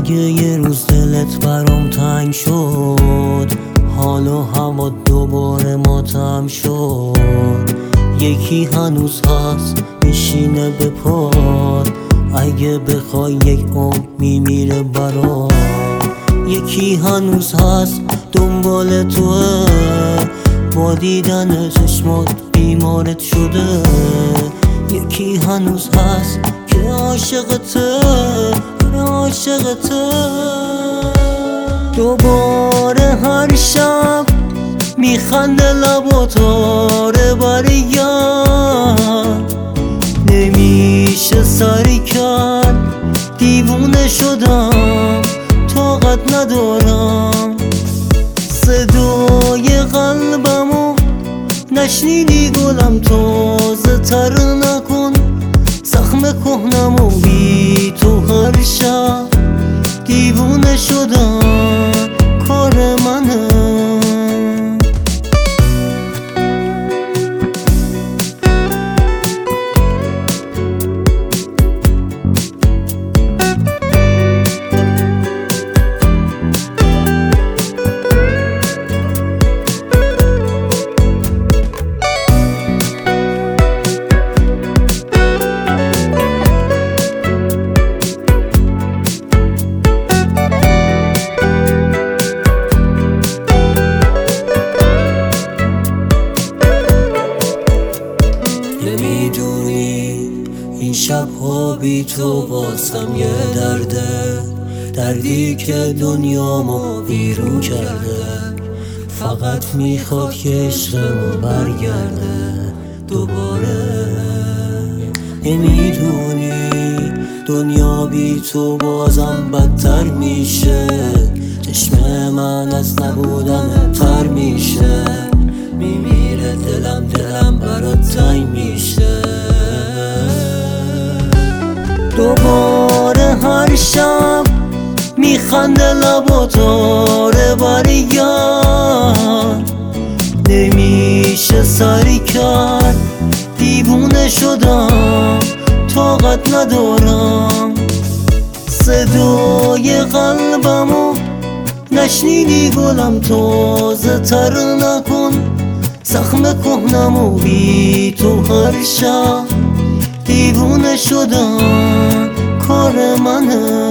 اگه یه روز دلت برام تنگ شد، حال و هوا دوباره ماتم شد، یکی هنوز هست میشینه به پات، اگه بخوای یک عمر میمیره برات. یکی هنوز هست دنبال توه، با دیدن چشمات بیمارت شده. یکی هنوز هست که عاشقته، عاشقته. دوباره هر شب میخنده لباتاره برگرد، نمیشه سری کرد، دیوونه شدم طاقت ندارم. صدای قلبمو نشنیدی گلم، تازه تر نکن زخم کهنمو. بی تو هر شب دیوونه شدم، کار منه. نمیدونی این شب‌ها بی تو واسم یه درده، دردی که دنیامو ویرون کرده. فقط میخواد که عشقمو برگرده دوباره. نمیدونی دنیا بی تو بازم بدتر میشه، چشم من از نبودن تر میشه. میمیره دلم برات تنگ میشه. دوباره هر شب میخنده لباتاره برگرد، نمیشه سری کرد، دیوونه شدم طاقت ندارم. صدای قلبمو نشنیدی گلم، تازه تر نکن زخم کهنمو. بی تو هر شب دیوونه شدم، کار منه.